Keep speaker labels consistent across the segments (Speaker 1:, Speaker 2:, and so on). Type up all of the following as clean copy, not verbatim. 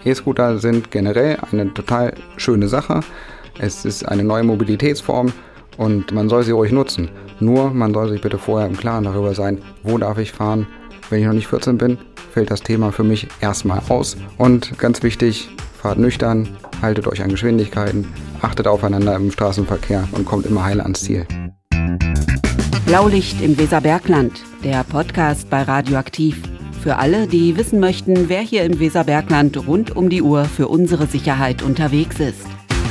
Speaker 1: E-Scooter sind generell eine total schöne Sache. Es ist eine neue Mobilitätsform und man soll sie ruhig nutzen. Nur, man soll sich bitte vorher im Klaren darüber sein, wo darf ich fahren. Wenn ich noch nicht 14 bin, fällt das Thema für mich erstmal aus. Und ganz wichtig, fahrt nüchtern, haltet euch an Geschwindigkeiten, achtet aufeinander im Straßenverkehr und kommt immer heil ans Ziel.
Speaker 2: Blaulicht im Weserbergland, der Podcast bei Radioaktiv. Für alle, die wissen möchten, wer hier im Weserbergland rund um die Uhr für unsere Sicherheit unterwegs ist.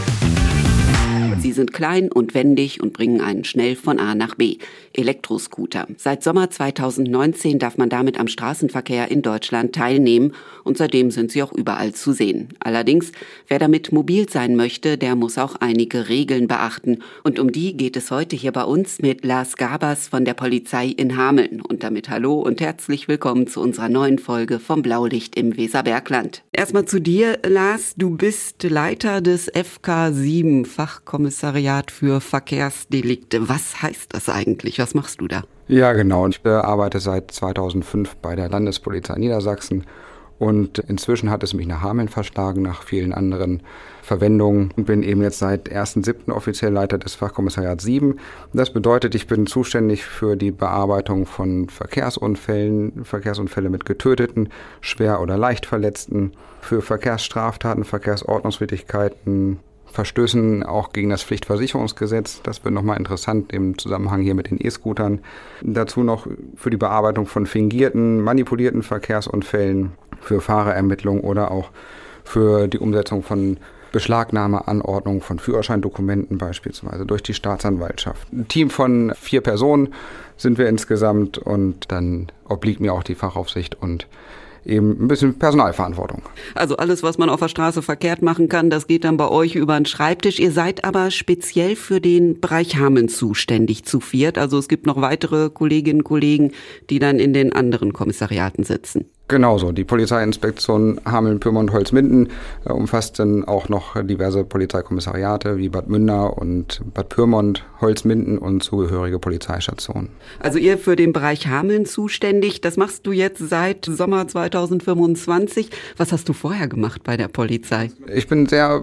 Speaker 2: Sie sind klein und wendig und bringen einen schnell von A nach B. Elektroscooter. Seit Sommer 2019 darf man damit am Straßenverkehr in Deutschland teilnehmen und seitdem sind sie auch überall zu sehen. Allerdings, wer damit mobil sein möchte, der muss auch einige Regeln beachten. Und um die geht es heute hier bei uns mit Lars Gabers von der Polizei in Hameln. Und damit hallo und herzlich willkommen zu unserer neuen Folge vom Blaulicht im Weserbergland. Erstmal zu dir, Lars. Du bist Leiter des FK7, Fachkommissariat für Verkehrsdelikte. Was heißt das eigentlich? Was machst du da?
Speaker 1: Ja, genau. Ich arbeite seit 2005 bei der Landespolizei Niedersachsen und inzwischen hat es mich nach Hameln verschlagen, nach vielen anderen Verwendungen und bin eben jetzt seit 1.7. offiziell Leiter des Fachkommissariats 7. Das bedeutet, ich bin zuständig für die Bearbeitung von Verkehrsunfälle mit Getöteten, schwer oder leicht Verletzten, für Verkehrsstraftaten, Verkehrsordnungswidrigkeiten, Verstößen auch gegen das Pflichtversicherungsgesetz. Das wird nochmal interessant im Zusammenhang hier mit den E-Scootern. Dazu noch für die Bearbeitung von fingierten, manipulierten Verkehrsunfällen, für Fahrerermittlung oder auch für die Umsetzung von Beschlagnahmeanordnungen von Führerscheindokumenten beispielsweise durch die Staatsanwaltschaft. Ein Team von 4 Personen sind wir insgesamt und dann obliegt mir auch die Fachaufsicht und eben ein bisschen Personalverantwortung.
Speaker 2: Also alles, was man auf der Straße verkehrt machen kann, das geht dann bei euch über den Schreibtisch. Ihr seid aber speziell für den Bereich Hameln zuständig zu viert. Also es gibt noch weitere Kolleginnen und Kollegen, die dann in den anderen Kommissariaten sitzen.
Speaker 1: Genauso. Die Polizeiinspektion Hameln, Pyrmont, Holzminden umfasst dann auch noch diverse Polizeikommissariate wie Bad Münder und Bad Pyrmont, Holzminden und zugehörige Polizeistationen.
Speaker 2: Also ihr für den Bereich Hameln zuständig. Das machst du jetzt seit Sommer 2025. Was hast du vorher gemacht bei der Polizei?
Speaker 1: Ich bin sehr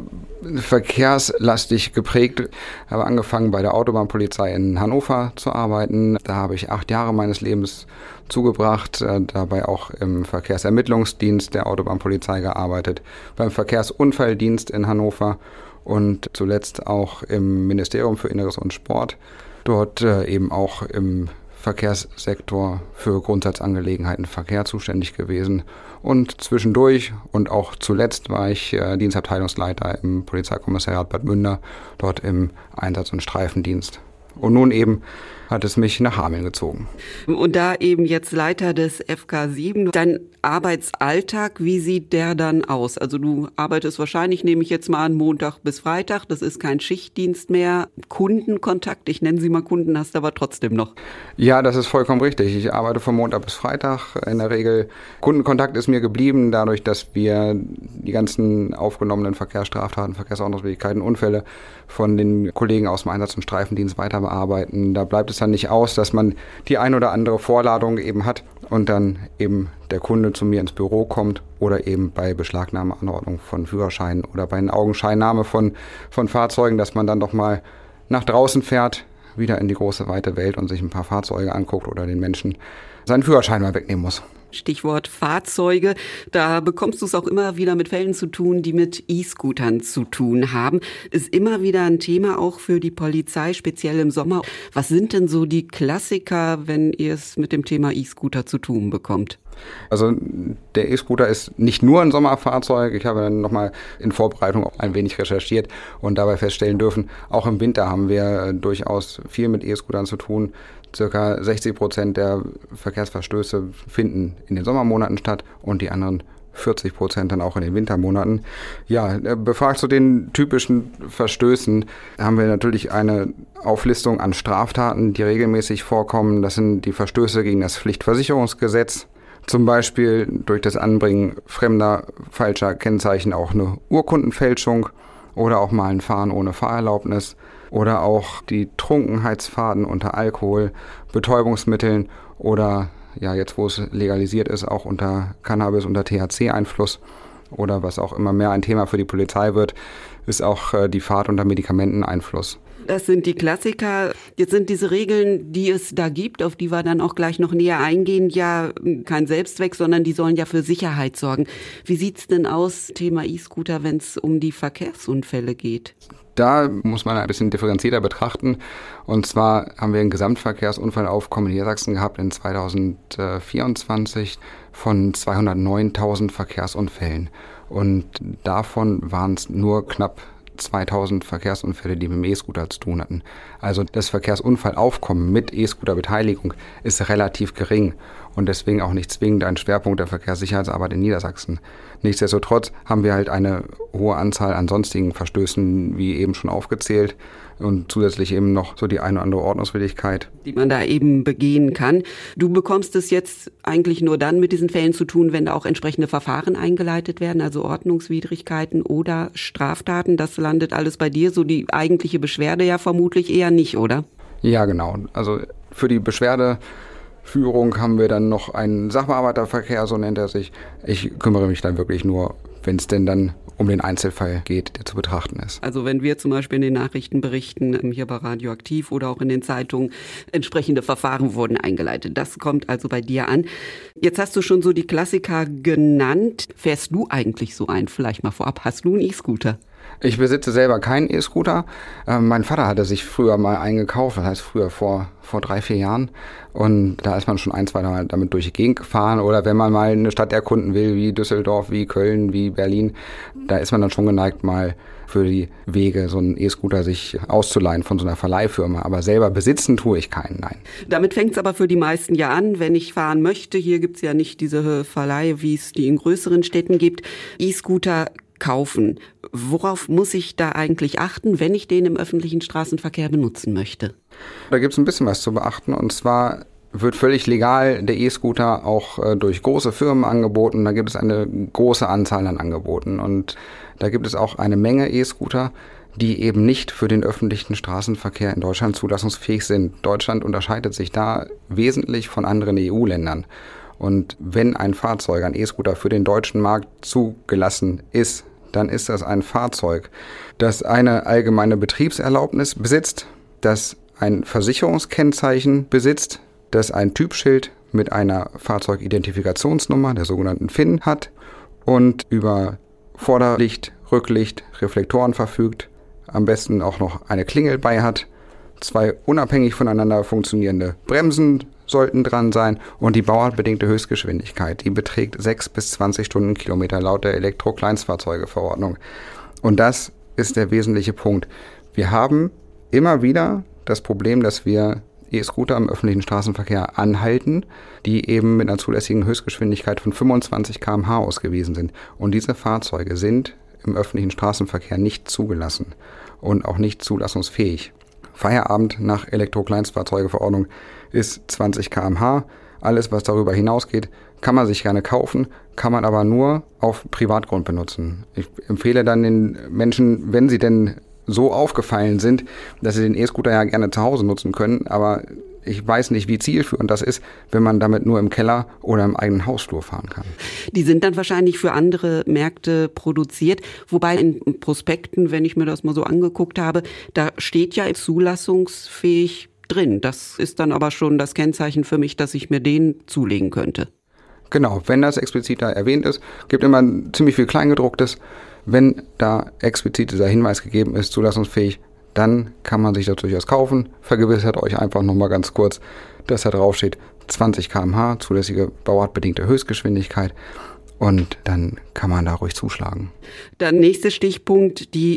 Speaker 1: verkehrslastig geprägt. Habe angefangen bei der Autobahnpolizei in Hannover zu arbeiten. Da habe ich 8 Jahre meines Lebens zugebracht, dabei auch im Verkehrsermittlungsdienst der Autobahnpolizei gearbeitet, beim Verkehrsunfalldienst in Hannover und zuletzt auch im Ministerium für Inneres und Sport, dort eben auch im Verkehrssektor für Grundsatzangelegenheiten Verkehr zuständig gewesen und zwischendurch und auch zuletzt war ich Dienstabteilungsleiter im Polizeikommissariat Bad Münder, dort im Einsatz- und Streifendienst. Und nun eben hat es mich nach Hameln gezogen.
Speaker 2: Und da eben jetzt Leiter des FK7, dein Arbeitsalltag, wie sieht der dann aus? Also du arbeitest wahrscheinlich, nehme ich jetzt mal an, Montag bis Freitag, das ist kein Schichtdienst mehr. Kundenkontakt, ich nenne sie mal Kunden, hast du aber trotzdem noch.
Speaker 1: Ja, das ist vollkommen richtig. Ich arbeite von Montag bis Freitag in der Regel. Kundenkontakt ist mir geblieben, dadurch, dass wir die ganzen aufgenommenen Verkehrsstraftaten, Verkehrsordnungswidrigkeiten, Unfälle von den Kollegen aus dem Einsatz- und Streifendienst weiter bearbeiten. Da bleibt es dann nicht aus, dass man die ein oder andere Vorladung eben hat und dann eben der Kunde zu mir ins Büro kommt oder eben bei Beschlagnahmeanordnung von Führerscheinen oder bei einer Augenscheinnahme von Fahrzeugen, dass man dann doch mal nach draußen fährt, wieder in die große weite Welt und sich ein paar Fahrzeuge anguckt oder den Menschen seinen Führerschein mal wegnehmen muss.
Speaker 2: Stichwort Fahrzeuge, da bekommst du es auch immer wieder mit Fällen zu tun, die mit E-Scootern zu tun haben. Ist immer wieder ein Thema auch für die Polizei, speziell im Sommer. Was sind denn so die Klassiker, wenn ihr es mit dem Thema E-Scooter zu tun bekommt?
Speaker 1: Also der E-Scooter ist nicht nur ein Sommerfahrzeug. Ich habe dann nochmal in Vorbereitung auch ein wenig recherchiert und dabei feststellen dürfen, auch im Winter haben wir durchaus viel mit E-Scootern zu tun. Circa 60% der Verkehrsverstöße finden in den Sommermonaten statt und die anderen 40% dann auch in den Wintermonaten. Ja, befragt zu den typischen Verstößen haben wir natürlich eine Auflistung an Straftaten, die regelmäßig vorkommen. Das sind die Verstöße gegen das Pflichtversicherungsgesetz. Zum Beispiel durch das Anbringen fremder, falscher Kennzeichen auch eine Urkundenfälschung oder auch mal ein Fahren ohne Fahrerlaubnis oder auch die Trunkenheitsfahrten unter Alkohol, Betäubungsmitteln oder ja jetzt wo es legalisiert ist, auch unter Cannabis, unter THC-Einfluss oder was auch immer mehr ein Thema für die Polizei wird, ist auch die Fahrt unter Medikamenteneinfluss.
Speaker 2: Das sind die Klassiker. Jetzt sind diese Regeln, die es da gibt, auf die wir dann auch gleich noch näher eingehen, ja kein Selbstzweck, sondern die sollen ja für Sicherheit sorgen. Wie sieht's denn aus, Thema E-Scooter, wenn es um die Verkehrsunfälle geht?
Speaker 1: Da muss man ein bisschen differenzierter betrachten. Und zwar haben wir ein Gesamtverkehrsunfallaufkommen in Niedersachsen gehabt in 2024 von 209.000 Verkehrsunfällen. Und davon waren es nur knapp 2.000 Verkehrsunfälle, die mit dem E-Scooter zu tun hatten. Also das Verkehrsunfallaufkommen mit E-Scooter-Beteiligung ist relativ gering und deswegen auch nicht zwingend ein Schwerpunkt der Verkehrssicherheitsarbeit in Niedersachsen. Nichtsdestotrotz haben wir halt eine hohe Anzahl an sonstigen Verstößen, wie eben schon aufgezählt, und zusätzlich eben noch so die eine oder andere Ordnungswidrigkeit,
Speaker 2: die man da eben begehen kann. Du bekommst es jetzt eigentlich nur dann mit diesen Fällen zu tun, wenn da auch entsprechende Verfahren eingeleitet werden, also Ordnungswidrigkeiten oder Straftaten. Das landet alles bei dir, so die eigentliche Beschwerde ja vermutlich eher nicht, oder?
Speaker 1: Ja, genau. Also für die Beschwerdeführung haben wir dann noch einen Sachbearbeiterverkehr, so nennt er sich. Ich kümmere mich dann wirklich nur, wenn es denn dann um den Einzelfall geht, der zu betrachten ist.
Speaker 2: Also wenn wir zum Beispiel in den Nachrichten berichten, hier bei Radioaktiv oder auch in den Zeitungen, entsprechende Verfahren wurden eingeleitet. Das kommt also bei dir an. Jetzt hast du schon so die Klassiker genannt. Fährst du eigentlich so ein? Vielleicht mal vorab, hast du einen E-Scooter?
Speaker 1: Ich besitze selber keinen E-Scooter. Mein Vater hatte sich früher mal eingekauft, das heißt früher vor 3-4 Jahren. Und da ist man schon 1-2 Mal damit durch die Gegend gefahren. Oder wenn man mal eine Stadt erkunden will, wie Düsseldorf, wie Köln, wie Berlin, da ist man dann schon geneigt, mal für die Wege so einen E-Scooter sich auszuleihen von so einer Verleihfirma. Aber selber besitzen tue ich keinen, nein.
Speaker 2: Damit fängt es aber für die meisten ja an, wenn ich fahren möchte. Hier gibt es ja nicht diese Verleihe, wie es die in größeren Städten gibt. E-Scooter kaufen. Worauf muss ich da eigentlich achten, wenn ich den im öffentlichen Straßenverkehr benutzen möchte?
Speaker 1: Da gibt es ein bisschen was zu beachten. Und zwar wird völlig legal der E-Scooter auch durch große Firmen angeboten. Da gibt es eine große Anzahl an Angeboten. Und da gibt es auch eine Menge E-Scooter, die eben nicht für den öffentlichen Straßenverkehr in Deutschland zulassungsfähig sind. Deutschland unterscheidet sich da wesentlich von anderen EU-Ländern. Und wenn ein Fahrzeug, ein E-Scooter für den deutschen Markt zugelassen ist, dann ist das ein Fahrzeug, das eine allgemeine Betriebserlaubnis besitzt, das ein Versicherungskennzeichen besitzt, das ein Typschild mit einer Fahrzeugidentifikationsnummer, der sogenannten FIN, hat und über Vorderlicht, Rücklicht, Reflektoren verfügt, am besten auch noch eine Klingel bei hat, 2 unabhängig voneinander funktionierende Bremsen sollten dran sein und die bauartbedingte Höchstgeschwindigkeit, die beträgt 6 bis 20 Stundenkilometer laut der Elektro-Kleinstfahrzeuge-Verordnung. Und das ist der wesentliche Punkt. Wir haben immer wieder das Problem, dass wir E-Scooter im öffentlichen Straßenverkehr anhalten, die eben mit einer zulässigen Höchstgeschwindigkeit von 25 km/h ausgewiesen sind. Und diese Fahrzeuge sind im öffentlichen Straßenverkehr nicht zugelassen und auch nicht zulassungsfähig. Feierabend nach Elektro-Kleinstfahrzeuge-Verordnung ist 20 km/h. Alles, was darüber hinausgeht, kann man sich gerne kaufen, kann man aber nur auf Privatgrund benutzen. Ich empfehle dann den Menschen, wenn sie denn so aufgefallen sind, dass sie den E-Scooter ja gerne zu Hause nutzen können, aber ich weiß nicht, wie zielführend das ist, wenn man damit nur im Keller oder im eigenen Hausflur fahren kann.
Speaker 2: Die sind dann wahrscheinlich für andere Märkte produziert, wobei in Prospekten, wenn ich mir das mal so angeguckt habe, da steht ja zulassungsfähig drin. Das ist dann aber schon das Kennzeichen für mich, dass ich mir den zulegen könnte.
Speaker 1: Genau, wenn das explizit da erwähnt ist, gibt immer ziemlich viel Kleingedrucktes. Wenn da explizit dieser Hinweis gegeben ist, zulassungsfähig, dann kann man sich das durchaus kaufen. Vergewissert euch einfach nochmal ganz kurz, dass da drauf steht 20 km/h, zulässige bauartbedingte Höchstgeschwindigkeit. Und dann kann man da ruhig zuschlagen.
Speaker 2: Dann nächster Stichpunkt, die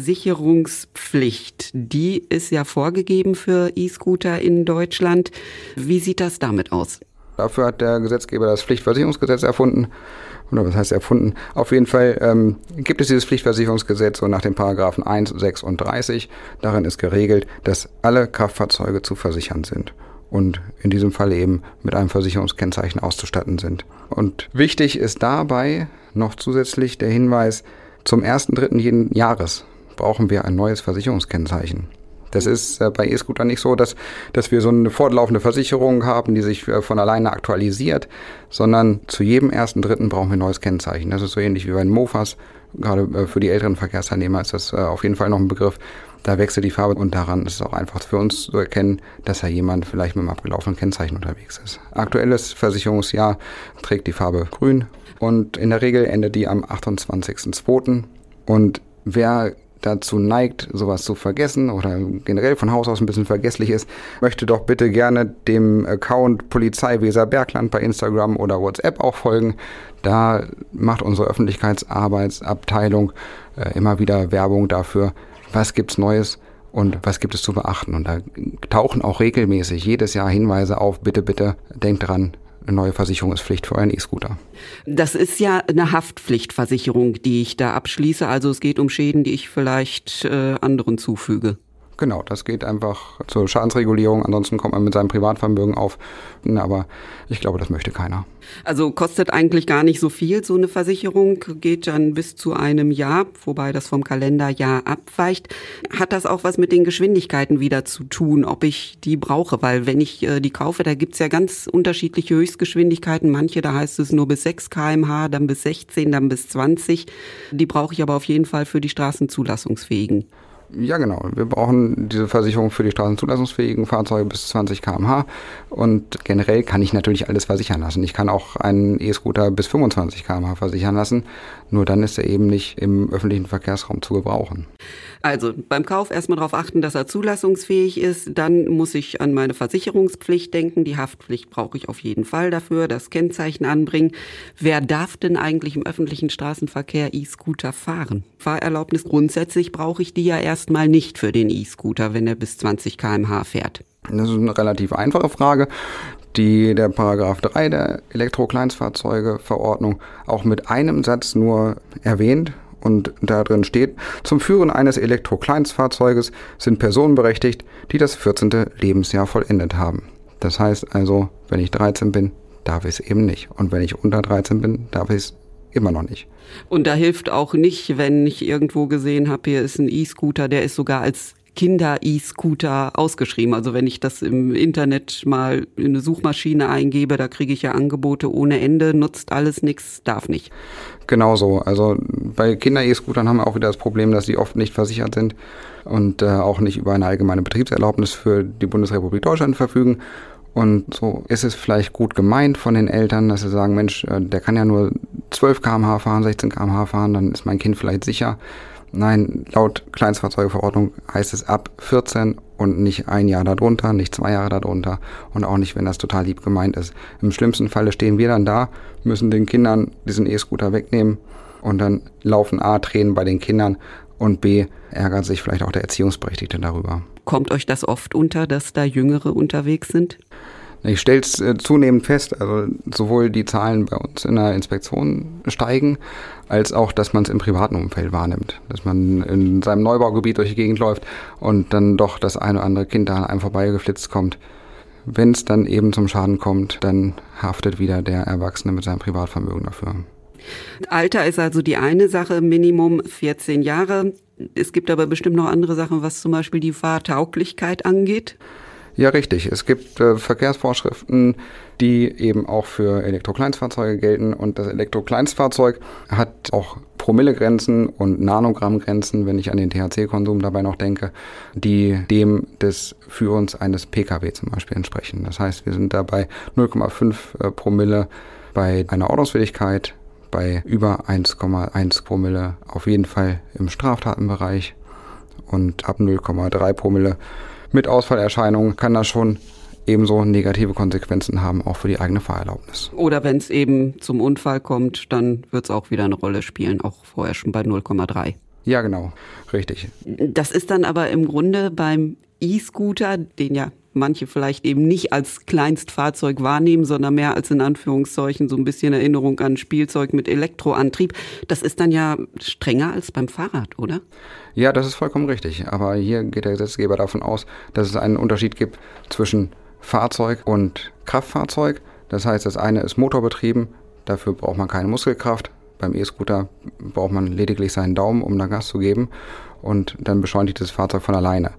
Speaker 2: Versicherungspflicht. Die ist ja vorgegeben für E-Scooter in Deutschland. Wie sieht das damit aus?
Speaker 1: Dafür hat der Gesetzgeber das Pflichtversicherungsgesetz erfunden. Oder was heißt erfunden? Auf jeden Fall gibt es dieses Pflichtversicherungsgesetz und nach den Paragraphen 1, 6 und 30. Darin ist geregelt, dass alle Kraftfahrzeuge zu versichern sind. Und in diesem Fall eben mit einem Versicherungskennzeichen auszustatten sind. Und wichtig ist dabei noch zusätzlich der Hinweis, zum 1.3. jeden Jahres brauchen wir ein neues Versicherungskennzeichen. Das ist bei E-Scootern nicht so, dass wir so eine fortlaufende Versicherung haben, die sich von alleine aktualisiert, sondern zu jedem 1.3. brauchen wir ein neues Kennzeichen. Das ist so ähnlich wie bei den Mofas. Gerade für die älteren Verkehrsteilnehmer ist das auf jeden Fall noch ein Begriff. Da wechselt die Farbe und daran ist es auch einfach für uns zu erkennen, dass da jemand vielleicht mit einem abgelaufenen Kennzeichen unterwegs ist. Aktuelles Versicherungsjahr trägt die Farbe grün und in der Regel endet die am 28.02. Und wer dazu neigt, sowas zu vergessen oder generell von Haus aus ein bisschen vergesslich ist, möchte doch bitte gerne dem Account Polizei Weserbergland bei Instagram oder WhatsApp auch folgen. Da macht unsere Öffentlichkeitsarbeitsabteilung immer wieder Werbung dafür, was gibt's Neues und was gibt es zu beachten. Und da tauchen auch regelmäßig jedes Jahr Hinweise auf, bitte, denkt dran, eine neue Versicherung ist Pflicht für euren E-Scooter.
Speaker 2: Das ist ja eine Haftpflichtversicherung, die ich da abschließe. Also es geht um Schäden, die ich vielleicht anderen zufüge.
Speaker 1: Genau, das geht einfach zur Schadensregulierung. Ansonsten kommt man mit seinem Privatvermögen auf. Aber ich glaube, das möchte keiner.
Speaker 2: Also kostet eigentlich gar nicht so viel, so eine Versicherung. Geht dann bis zu einem Jahr, wobei das vom Kalenderjahr abweicht. Hat das auch was mit den Geschwindigkeiten wieder zu tun, ob ich die brauche? Weil wenn ich die kaufe, da gibt's ja ganz unterschiedliche Höchstgeschwindigkeiten. Manche, da heißt es nur bis 6 km/h, dann bis 16, dann bis 20. Die brauche ich aber auf jeden Fall für die straßenzulassungsfähigen.
Speaker 1: Ja, genau. Wir brauchen diese Versicherung für die straßenzulassungsfähigen Fahrzeuge bis 20 km/h. Und generell kann ich natürlich alles versichern lassen. Ich kann auch einen E-Scooter bis 25 km/h versichern lassen. Nur dann ist er eben nicht im öffentlichen Verkehrsraum zu gebrauchen.
Speaker 2: Also beim Kauf erstmal darauf achten, dass er zulassungsfähig ist. Dann muss ich an meine Versicherungspflicht denken. Die Haftpflicht brauche ich auf jeden Fall dafür. Das Kennzeichen anbringen. Wer darf denn eigentlich im öffentlichen Straßenverkehr E-Scooter fahren? Fahrerlaubnis grundsätzlich brauche ich die ja erstmal nicht für den E-Scooter, wenn er bis 20 km/h fährt.
Speaker 1: Das ist eine relativ einfache Frage, die der Paragraph 3 der Elektrokleinstfahrzeuge-Verordnung auch mit einem Satz nur erwähnt. Und da drin steht, zum Führen eines Elektrokleinstfahrzeuges sind Personen berechtigt, die das 14. Lebensjahr vollendet haben. Das heißt also, wenn ich 13 bin, darf ich es eben nicht. Und wenn ich unter 13 bin, darf ich es immer noch nicht.
Speaker 2: Und da hilft auch nicht, wenn ich irgendwo gesehen habe, hier ist ein E-Scooter, der ist sogar als Kinder-E-Scooter ausgeschrieben. Also wenn ich das im Internet mal in eine Suchmaschine eingebe, da kriege ich ja Angebote ohne Ende, nutzt alles nichts, darf nicht.
Speaker 1: Genau so. Also bei Kinder-E-Scootern haben wir auch wieder das Problem, dass sie oft nicht versichert sind und auch nicht über eine allgemeine Betriebserlaubnis für die Bundesrepublik Deutschland verfügen. Und so ist es vielleicht gut gemeint von den Eltern, dass sie sagen, Mensch, der kann ja nur 12 km/h fahren, 16 km/h fahren, dann ist mein Kind vielleicht sicher. Nein, laut Kleinstfahrzeugeverordnung heißt es ab 14 und nicht ein Jahr darunter, nicht 2 Jahre darunter und auch nicht, wenn das total lieb gemeint ist. Im schlimmsten Falle stehen wir dann da, müssen den Kindern diesen E-Scooter wegnehmen und dann laufen A, Tränen bei den Kindern und B, ärgert sich vielleicht auch der Erziehungsberechtigte darüber.
Speaker 2: Kommt euch das oft unter, dass da Jüngere unterwegs sind?
Speaker 1: Ich stelle es zunehmend fest, also sowohl die Zahlen bei uns in der Inspektion steigen, als auch, dass man es im privaten Umfeld wahrnimmt. Dass man in seinem Neubaugebiet durch die Gegend läuft und dann doch das eine oder andere Kind da an einem vorbeigeflitzt kommt. Wenn es dann eben zum Schaden kommt, dann haftet wieder der Erwachsene mit seinem Privatvermögen dafür.
Speaker 2: Alter ist also die eine Sache, Minimum 14 Jahre. Es gibt aber bestimmt noch andere Sachen, was zum Beispiel die Fahrtauglichkeit angeht.
Speaker 1: Ja, richtig. Es gibt Verkehrsvorschriften, die eben auch für Elektrokleinstfahrzeuge gelten. Und das Elektrokleinstfahrzeug hat auch Promillegrenzen und Nanogrammgrenzen, wenn ich an den THC-Konsum dabei noch denke, die dem des Führens eines Pkw zum Beispiel entsprechen. Das heißt, wir sind da bei 0,5 Promille bei einer Ordnungswidrigkeit, bei über 1,1 Promille auf jeden Fall im Straftatenbereich und ab 0,3 Promille mit Ausfallerscheinungen kann das schon ebenso negative Konsequenzen haben, auch für die eigene Fahrerlaubnis.
Speaker 2: Oder wenn es eben zum Unfall kommt, dann wird es auch wieder eine Rolle spielen, auch vorher schon bei 0,3.
Speaker 1: Ja, genau, richtig.
Speaker 2: Das ist dann aber im Grunde beim E-Scooter, den ja manche vielleicht eben nicht als Kleinstfahrzeug wahrnehmen, sondern mehr als in Anführungszeichen so ein bisschen Erinnerung an Spielzeug mit Elektroantrieb. Das ist dann ja strenger als beim Fahrrad, oder?
Speaker 1: Ja, das ist vollkommen richtig. Aber hier geht der Gesetzgeber davon aus, dass es einen Unterschied gibt zwischen Fahrzeug und Kraftfahrzeug. Das heißt, das eine ist motorbetrieben, dafür braucht man keine Muskelkraft. Beim E-Scooter braucht man lediglich seinen Daumen, um da Gas zu geben und dann beschleunigt das Fahrzeug von alleine.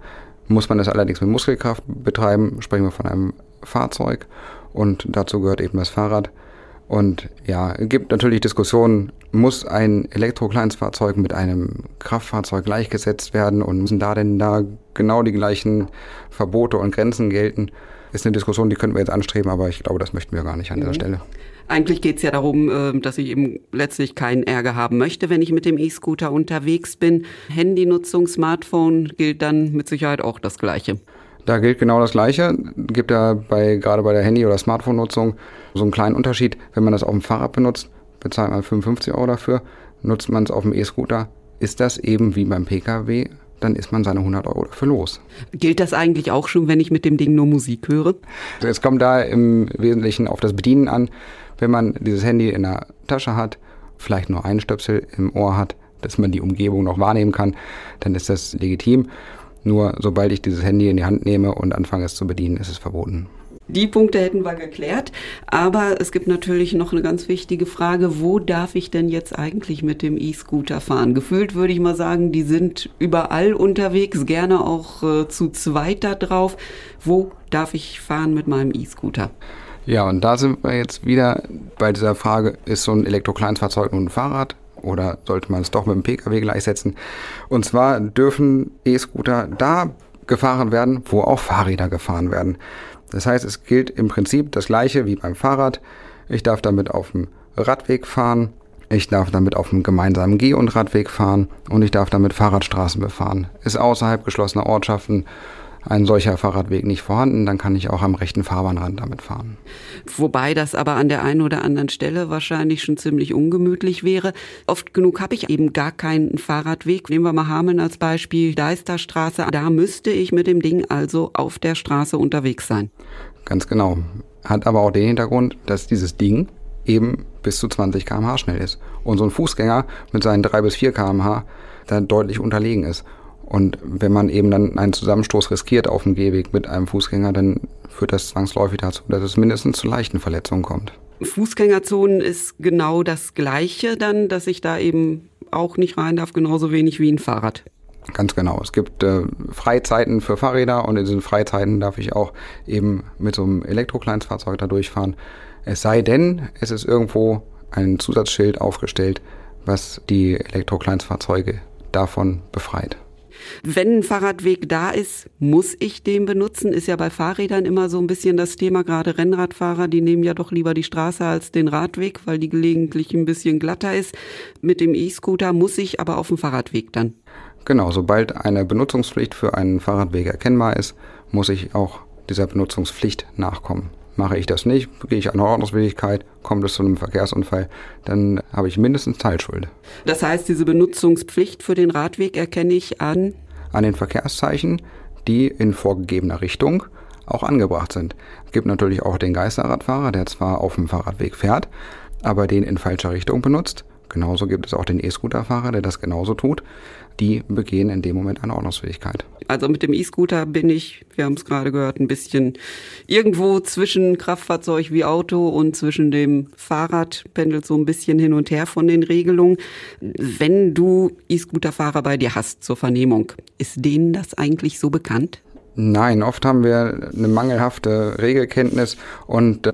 Speaker 1: Muss man das allerdings mit Muskelkraft betreiben, sprechen wir von einem Fahrzeug und dazu gehört eben das Fahrrad. Und ja, es gibt natürlich Diskussionen, muss ein Elektrokleinstfahrzeug mit einem Kraftfahrzeug gleichgesetzt werden und müssen da genau die gleichen Verbote und Grenzen gelten? Ist eine Diskussion, die könnten wir jetzt anstreben, aber ich glaube, das möchten wir gar nicht an dieser Stelle.
Speaker 2: Eigentlich geht es ja darum, dass ich eben letztlich keinen Ärger haben möchte, wenn ich mit dem E-Scooter unterwegs bin. Handynutzung, Smartphone gilt dann mit Sicherheit auch das Gleiche.
Speaker 1: Da gilt genau das Gleiche. Gibt ja gerade bei der Handy- oder Smartphone-Nutzung so einen kleinen Unterschied. Wenn man das auf dem Fahrrad benutzt, bezahlt man 55 € dafür. Nutzt man es auf dem E-Scooter, ist das eben wie beim Pkw, dann ist man seine 100 € dafür los.
Speaker 2: Gilt das eigentlich auch schon, wenn ich mit dem Ding nur Musik höre?
Speaker 1: Es kommt da im Wesentlichen auf das Bedienen an. Wenn man dieses Handy in der Tasche hat, vielleicht nur einen Stöpsel im Ohr hat, dass man die Umgebung noch wahrnehmen kann, dann ist das legitim. Nur sobald ich dieses Handy in die Hand nehme und anfange es zu bedienen, ist es verboten.
Speaker 2: Die Punkte hätten wir geklärt, aber es gibt natürlich noch eine ganz wichtige Frage, wo darf ich denn jetzt eigentlich mit dem E-Scooter fahren? Gefühlt würde ich mal sagen, die sind überall unterwegs, gerne auch zu zweit da drauf. Wo darf ich fahren mit meinem E-Scooter?
Speaker 1: Ja, und da sind wir jetzt wieder bei dieser Frage, ist so ein Elektrokleinstfahrzeug nun ein Fahrrad? Oder sollte man es doch mit dem Pkw gleichsetzen? Und zwar dürfen E-Scooter da gefahren werden, wo auch Fahrräder gefahren werden. Das heißt, es gilt im Prinzip das Gleiche wie beim Fahrrad. Ich darf damit auf dem Radweg fahren, ich darf damit auf dem gemeinsamen Geh- und Radweg fahren und ich darf damit Fahrradstraßen befahren. Ist außerhalb geschlossener Ortschaften ein solcher Fahrradweg nicht vorhanden, dann kann ich auch am rechten Fahrbahnrand damit fahren.
Speaker 2: Wobei das aber an der einen oder anderen Stelle wahrscheinlich schon ziemlich ungemütlich wäre. Oft genug habe ich eben gar keinen Fahrradweg. Nehmen wir mal Hameln als Beispiel, Deisterstraße. Da müsste ich mit dem Ding also auf der Straße unterwegs sein.
Speaker 1: Ganz genau. Hat aber auch den Hintergrund, dass dieses Ding eben bis zu 20 km/h schnell ist. Und so ein Fußgänger mit seinen 3 bis 4 km/h da deutlich unterlegen ist. Und wenn man eben dann einen Zusammenstoß riskiert auf dem Gehweg mit einem Fußgänger, dann führt das zwangsläufig dazu, dass es mindestens zu leichten Verletzungen kommt.
Speaker 2: Fußgängerzonen ist genau das Gleiche dann, dass ich da eben auch nicht rein darf, genauso wenig wie ein Fahrrad.
Speaker 1: Ganz genau. Es gibt Freizeiten für Fahrräder und in diesen Freizeiten darf ich auch eben mit so einem Elektrokleinstfahrzeug da durchfahren. Es sei denn, es ist irgendwo ein Zusatzschild aufgestellt, was die Elektrokleinstfahrzeuge davon befreit.
Speaker 2: Wenn ein Fahrradweg da ist, muss ich den benutzen? Ist ja bei Fahrrädern immer so ein bisschen das Thema, gerade Rennradfahrer, die nehmen ja doch lieber die Straße als den Radweg, weil die gelegentlich ein bisschen glatter ist. Mit dem E-Scooter muss ich aber auf dem Fahrradweg dann.
Speaker 1: Genau, sobald eine Benutzungspflicht für einen Fahrradweg erkennbar ist, muss ich auch dieser Benutzungspflicht nachkommen. Mache ich das nicht, begehe ich eine Ordnungswidrigkeit, kommt es zu einem Verkehrsunfall, dann habe ich mindestens Teilschuld.
Speaker 2: Das heißt, diese Benutzungspflicht für den Radweg erkenne ich an
Speaker 1: den Verkehrszeichen, die in vorgegebener Richtung auch angebracht sind. Es gibt natürlich auch den Geisterradfahrer, der zwar auf dem Fahrradweg fährt, aber den in falscher Richtung benutzt. Genauso gibt es auch den E-Scooterfahrer, der das genauso tut. Die begehen in dem Moment eine Ordnungswidrigkeit.
Speaker 2: Also mit dem E-Scooter bin ich, wir haben es gerade gehört, ein bisschen irgendwo zwischen Kraftfahrzeug wie Auto und zwischen dem Fahrrad, pendelt so ein bisschen hin und her von den Regelungen. Wenn du E-Scooterfahrer bei dir hast zur Vernehmung, ist denen das eigentlich so bekannt?
Speaker 1: Nein, oft haben wir eine mangelhafte Regelkenntnis und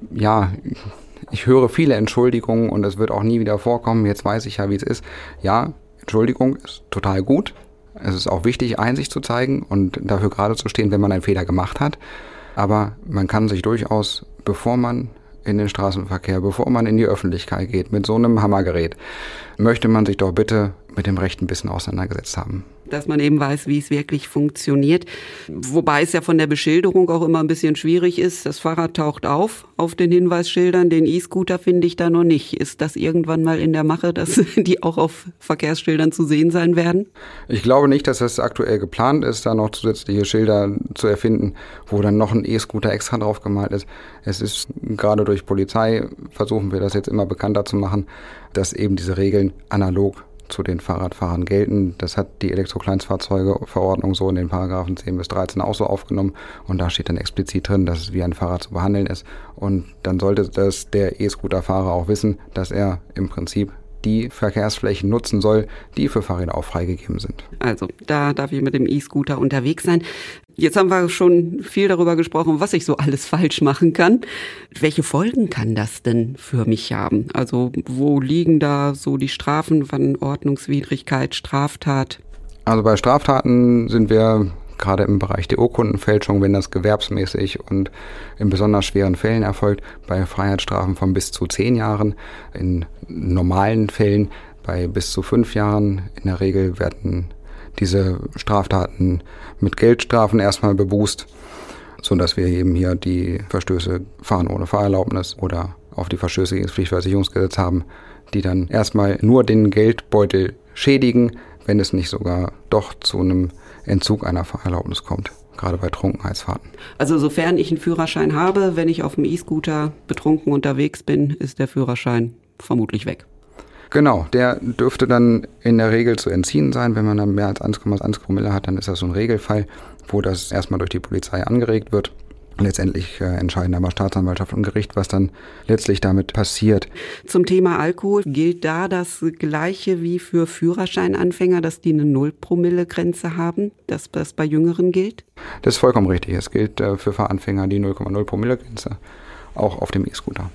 Speaker 1: ich höre viele Entschuldigungen und es wird auch nie wieder vorkommen. Jetzt weiß ich ja, wie es ist. Ja, Entschuldigung ist total gut. Es ist auch wichtig, Einsicht zu zeigen und dafür gerade zu stehen, wenn man einen Fehler gemacht hat. Aber man kann sich durchaus, bevor man in den Straßenverkehr, bevor man in die Öffentlichkeit geht, mit so einem Hammergerät, möchte man sich doch bitte mit dem rechten Bissen auseinandergesetzt haben.
Speaker 2: Dass man eben weiß, wie es wirklich funktioniert. Wobei es ja von der Beschilderung auch immer ein bisschen schwierig ist. Das Fahrrad taucht auf den Hinweisschildern, den E-Scooter finde ich da noch nicht. Ist das irgendwann mal in der Mache, dass die auch auf Verkehrsschildern zu sehen sein werden?
Speaker 1: Ich glaube nicht, dass das aktuell geplant ist, da noch zusätzliche Schilder zu erfinden, wo dann noch ein E-Scooter extra drauf gemalt ist. Es ist gerade durch Polizei, versuchen wir das jetzt immer bekannter zu machen, dass eben diese Regeln analog zu den Fahrradfahrern gelten. Das hat die Elektrokleinstfahrzeugeverordnung so in den Paragraphen 10 bis 13 auch so aufgenommen und da steht dann explizit drin, dass es wie ein Fahrrad zu behandeln ist und dann sollte das der E-Scooter-Fahrer auch wissen, dass er im Prinzip die Verkehrsflächen nutzen soll, die für Fahrräder auch freigegeben sind.
Speaker 2: Also da darf ich mit dem E-Scooter unterwegs sein. Jetzt haben wir schon viel darüber gesprochen, was ich so alles falsch machen kann. Welche Folgen kann das denn für mich haben? Also wo liegen da so die Strafen, wann Ordnungswidrigkeit, Straftat?
Speaker 1: Also bei Straftaten sind wir gerade im Bereich der Urkundenfälschung, wenn das gewerbsmäßig und in besonders schweren Fällen erfolgt, bei Freiheitsstrafen von bis zu 10 Jahren, in normalen Fällen bei bis zu 5 Jahren. In der Regel werden diese Straftaten mit Geldstrafen erstmal bebußt, sodass wir eben hier die Verstöße Fahren ohne Fahrerlaubnis oder auf die Verstöße gegen das Pflichtversicherungsgesetz haben, die dann erstmal nur den Geldbeutel schädigen, wenn es nicht sogar doch zu einem Entzug einer Fahrerlaubnis kommt, gerade bei Trunkenheitsfahrten.
Speaker 2: Also sofern ich einen Führerschein habe, wenn ich auf dem E-Scooter betrunken unterwegs bin, ist der Führerschein vermutlich weg.
Speaker 1: Genau, der dürfte dann in der Regel zu entziehen sein. Wenn man dann mehr als 1,1 Promille hat, dann ist das so ein Regelfall, wo das erstmal durch die Polizei angeregt wird. Letztendlich entscheiden aber Staatsanwaltschaft und Gericht, was dann letztlich damit passiert.
Speaker 2: Zum Thema Alkohol gilt da das Gleiche wie für Führerscheinanfänger, dass die eine 0-Promille-Grenze haben, dass das bei Jüngeren gilt?
Speaker 1: Das ist vollkommen richtig. Es gilt für Fahranfänger die 0,0-Promille-Grenze, auch auf dem E-Scooter.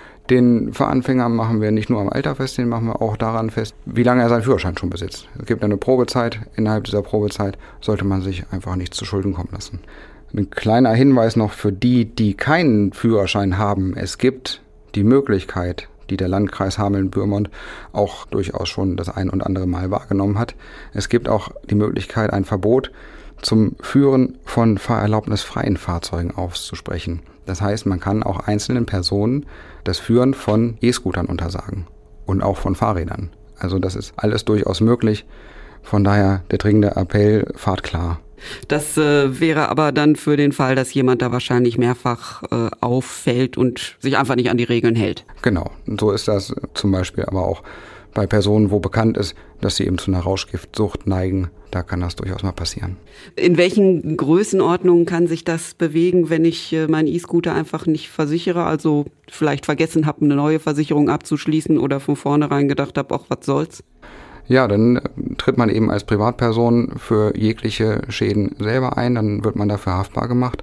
Speaker 1: Den Fahranfänger machen wir nicht nur am Alter fest, den machen wir auch daran fest, wie lange er seinen Führerschein schon besitzt. Es gibt eine Probezeit. Innerhalb dieser Probezeit sollte man sich einfach nichts zu Schulden kommen lassen. Ein kleiner Hinweis noch für die, die keinen Führerschein haben. Es gibt die Möglichkeit, die der Landkreis Hameln-Pyrmont auch durchaus schon das ein und andere Mal wahrgenommen hat. Es gibt auch die Möglichkeit, ein Verbot zum Führen von fahrerlaubnisfreien Fahrzeugen auszusprechen. Das heißt, man kann auch einzelnen Personen das Führen von E-Scootern untersagen und auch von Fahrrädern. Also das ist alles durchaus möglich. Von daher der dringende Appell, fahrt klar.
Speaker 2: Das wäre aber dann für den Fall, dass jemand da wahrscheinlich mehrfach auffällt und sich einfach nicht an die Regeln hält.
Speaker 1: Genau, und so ist das zum Beispiel aber auch bei Personen, wo bekannt ist, dass sie eben zu einer Rauschgiftsucht neigen. Da kann das durchaus mal passieren.
Speaker 2: In welchen Größenordnungen kann sich das bewegen, wenn ich meinen E-Scooter einfach nicht versichere? Also vielleicht vergessen habe, eine neue Versicherung abzuschließen oder von vornherein gedacht habe, ach, was soll's?
Speaker 1: Ja, dann tritt man eben als Privatperson für jegliche Schäden selber ein, dann wird man dafür haftbar gemacht.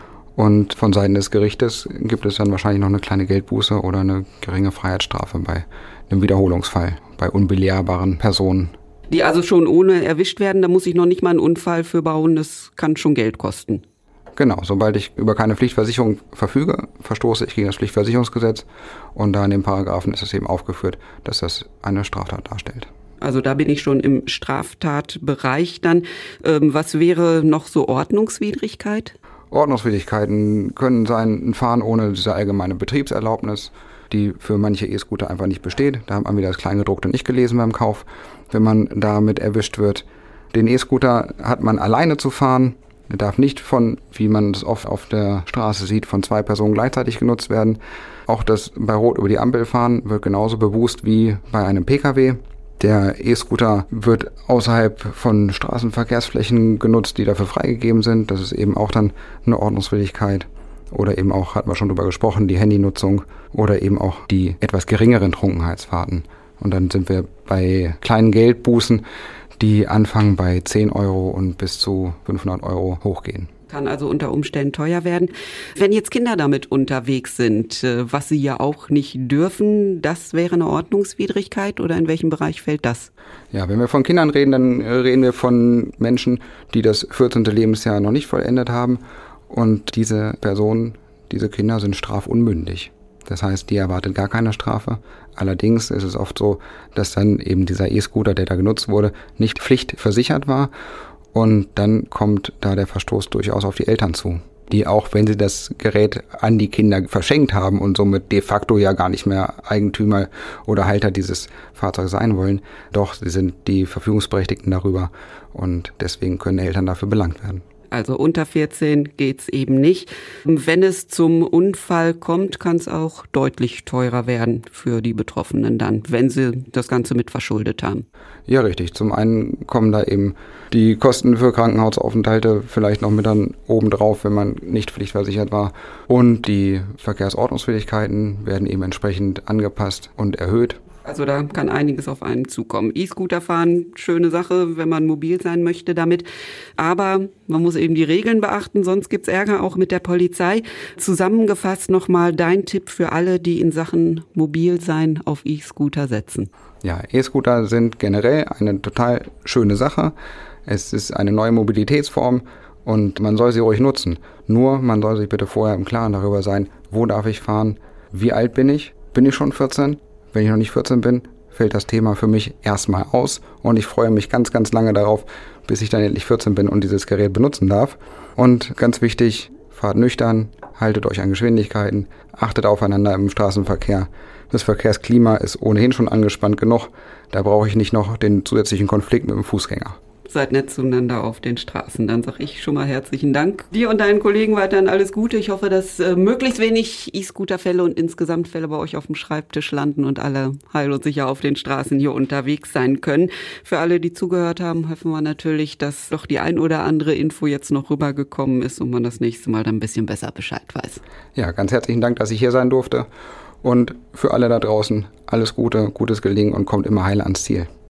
Speaker 1: Und von Seiten des Gerichtes gibt es dann wahrscheinlich noch eine kleine Geldbuße oder eine geringe Freiheitsstrafe bei einem Wiederholungsfall, bei unbelehrbaren Personen.
Speaker 2: Die also schon ohne erwischt werden, da muss ich noch nicht mal einen Unfall für bauen, das kann schon Geld kosten.
Speaker 1: Genau, sobald ich über keine Pflichtversicherung verfüge, verstoße ich gegen das Pflichtversicherungsgesetz und da in dem Paragraphen ist es eben aufgeführt, dass das eine Straftat darstellt.
Speaker 2: Also da bin ich schon im Straftatbereich dann. Was wäre noch so Ordnungswidrigkeit?
Speaker 1: Ordnungswidrigkeiten können sein, ein Fahren ohne diese allgemeine Betriebserlaubnis, die für manche E-Scooter einfach nicht besteht. Da hat man wieder das Kleingedruckte nicht gelesen beim Kauf, wenn man damit erwischt wird. Den E-Scooter hat man alleine zu fahren. Er darf nicht von, wie man es oft auf der Straße sieht, von 2 Personen gleichzeitig genutzt werden. Auch das bei Rot über die Ampel fahren wird genauso bebußt wie bei einem Pkw. Der E-Scooter wird außerhalb von Straßenverkehrsflächen genutzt, die dafür freigegeben sind. Das ist eben auch dann eine Ordnungswidrigkeit. Oder eben auch, hatten wir schon drüber gesprochen, die Handynutzung oder eben auch die etwas geringeren Trunkenheitsfahrten. Und dann sind wir bei kleinen Geldbußen, die anfangen bei 10 Euro und bis zu 500 Euro hochgehen.
Speaker 2: Kann also unter Umständen teuer werden. Wenn jetzt Kinder damit unterwegs sind, was sie ja auch nicht dürfen, das wäre eine Ordnungswidrigkeit oder in welchem Bereich fällt das?
Speaker 1: Ja, wenn wir von Kindern reden, dann reden wir von Menschen, die das 14. Lebensjahr noch nicht vollendet haben und diese Personen, diese Kinder sind strafunmündig. Das heißt, die erwartet gar keine Strafe. Allerdings ist es oft so, dass dann eben dieser E-Scooter, der da genutzt wurde, nicht pflichtversichert war. Und dann kommt da der Verstoß durchaus auf die Eltern zu, die auch, wenn sie das Gerät an die Kinder verschenkt haben und somit de facto ja gar nicht mehr Eigentümer oder Halter dieses Fahrzeugs sein wollen, doch sie sind die Verfügungsberechtigten darüber und deswegen können Eltern dafür belangt werden.
Speaker 2: Also unter 14 geht's eben nicht. Wenn es zum Unfall kommt, kann es auch deutlich teurer werden für die Betroffenen dann, wenn sie das Ganze mit verschuldet haben.
Speaker 1: Ja, richtig. Zum einen kommen da eben die Kosten für Krankenhausaufenthalte vielleicht noch mit dann oben drauf, wenn man nicht pflichtversichert war. Und die Verkehrsordnungswidrigkeiten werden eben entsprechend angepasst und erhöht.
Speaker 2: Also da kann einiges auf einen zukommen. E-Scooter fahren, schöne Sache, wenn man mobil sein möchte damit. Aber man muss eben die Regeln beachten, sonst gibt's Ärger auch mit der Polizei. Zusammengefasst nochmal dein Tipp für alle, die in Sachen Mobilsein auf E-Scooter setzen.
Speaker 1: Ja, E-Scooter sind generell eine total schöne Sache. Es ist eine neue Mobilitätsform und man soll sie ruhig nutzen. Nur man soll sich bitte vorher im Klaren darüber sein, wo darf ich fahren, wie alt bin ich? Bin ich schon 14? Wenn ich noch nicht 14 bin, fällt das Thema für mich erstmal aus und ich freue mich ganz, ganz lange darauf, bis ich dann endlich 14 bin und dieses Gerät benutzen darf. Und ganz wichtig, fahrt nüchtern, haltet euch an Geschwindigkeiten, achtet aufeinander im Straßenverkehr. Das Verkehrsklima ist ohnehin schon angespannt genug, da brauche ich nicht noch den zusätzlichen Konflikt mit dem Fußgänger.
Speaker 2: Seid nett zueinander auf den Straßen. Dann sage ich schon mal herzlichen Dank. Dir und deinen Kollegen weiterhin alles Gute. Ich hoffe, dass möglichst wenig E-Scooter-Fälle und insgesamt Fälle bei euch auf dem Schreibtisch landen und alle heil und sicher auf den Straßen hier unterwegs sein können. Für alle, die zugehört haben, hoffen wir natürlich, dass doch die ein oder andere Info jetzt noch rübergekommen ist und man das nächste Mal dann ein bisschen besser Bescheid weiß.
Speaker 1: Ja, ganz herzlichen Dank, dass ich hier sein durfte. Und für alle da draußen alles Gute, gutes Gelingen und kommt immer heil ans Ziel.